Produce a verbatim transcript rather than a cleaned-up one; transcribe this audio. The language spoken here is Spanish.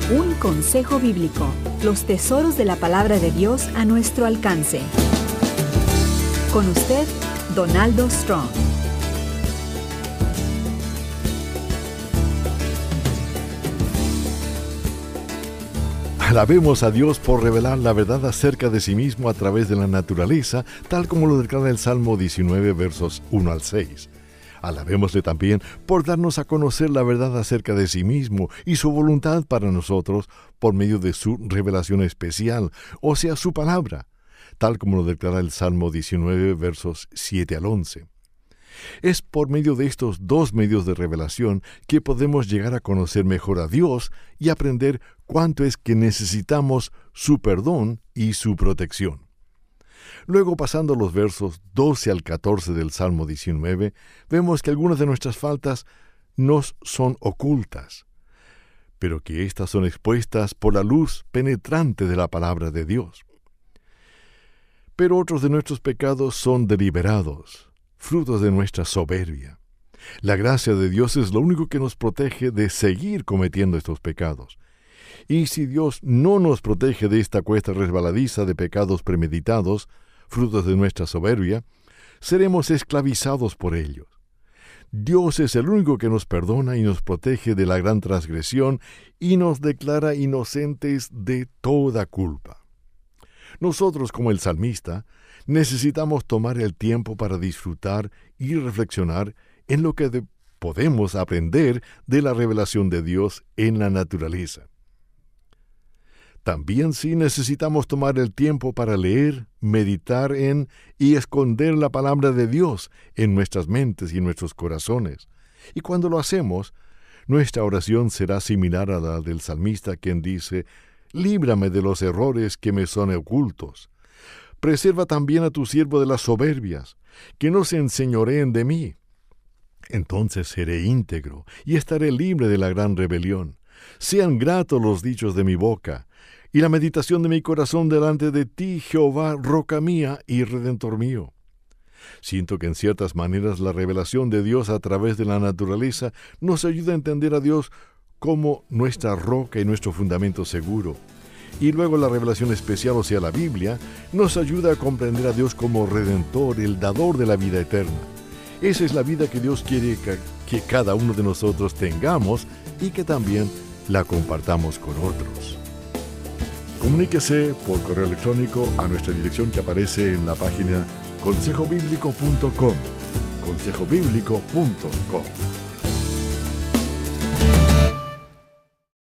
Un consejo bíblico. Los tesoros de la palabra de Dios a nuestro alcance. Con usted, Donaldo Strong. Alabemos a Dios por revelar la verdad acerca de sí mismo a través de la naturaleza, tal como lo declara el Salmo diecinueve, versos uno al seis. Alabémosle también por darnos a conocer la verdad acerca de sí mismo y su voluntad para nosotros por medio de su revelación especial, o sea, su palabra, tal como lo declara el Salmo diecinueve, versos siete al once. Es por medio de estos dos medios de revelación que podemos llegar a conocer mejor a Dios y aprender cuánto es que necesitamos su perdón y su protección. Luego, pasando los versos doce al catorce del Salmo diecinueve, vemos que algunas de nuestras faltas nos son ocultas, pero que éstas son expuestas por la luz penetrante de la palabra de Dios. Pero otros de nuestros pecados son deliberados, frutos de nuestra soberbia. La gracia de Dios es lo único que nos protege de seguir cometiendo estos pecados. Y si Dios no nos protege de esta cuesta resbaladiza de pecados premeditados, frutos de nuestra soberbia, seremos esclavizados por ellos. Dios es el único que nos perdona y nos protege de la gran transgresión y nos declara inocentes de toda culpa. Nosotros, como el salmista, necesitamos tomar el tiempo para disfrutar y reflexionar en lo que de- podemos aprender de la revelación de Dios en la naturaleza. También sí necesitamos tomar el tiempo para leer, meditar en y esconder la palabra de Dios en nuestras mentes y en nuestros corazones. Y cuando lo hacemos, nuestra oración será similar a la del salmista, quien dice: «Líbrame de los errores que me son ocultos. Preserva también a tu siervo de las soberbias, que no se enseñoreen de mí. Entonces seré íntegro y estaré libre de la gran rebelión. Sean gratos los dichos de mi boca, y la meditación de mi corazón delante de ti, Jehová, roca mía y redentor mío». Siento que en ciertas maneras la revelación de Dios a través de la naturaleza nos ayuda a entender a Dios como nuestra roca y nuestro fundamento seguro. Y luego la revelación especial, o sea, la Biblia, nos ayuda a comprender a Dios como Redentor, el dador de la vida eterna. Esa es la vida que Dios quiere que, que cada uno de nosotros tengamos y que también la compartamos con otros. Comuníquese por correo electrónico a nuestra dirección que aparece en la página consejo bíblico punto com, consejo bíblico punto com.